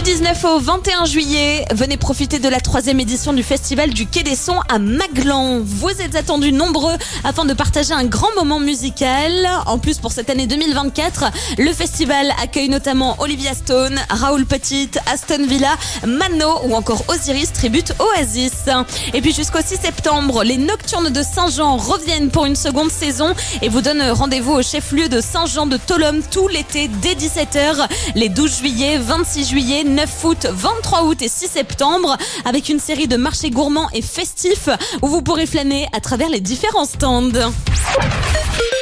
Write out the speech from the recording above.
Du 19 au 21 juillet, venez profiter de la 3e édition du Festival du Quai des Sons à Maglan. Vous êtes attendus nombreux afin de partager un grand moment musical. En plus, pour cette année 2024, le festival accueille notamment Olivia Stone, Raoul Petit, Aston Villa, Mano ou encore Osiris tribute Oasis. Et puis jusqu'au 6 septembre, les Nocturnes de Saint-Jean reviennent pour une seconde saison et vous donnent rendez-vous au chef-lieu de Saint-Jean de Tholum tout l'été dès 17h, les 12 juillet, 26 juillet, 9 août, 23 août et 6 septembre, avec une série de marchés gourmands et festifs où vous pourrez flâner à travers les différents stands.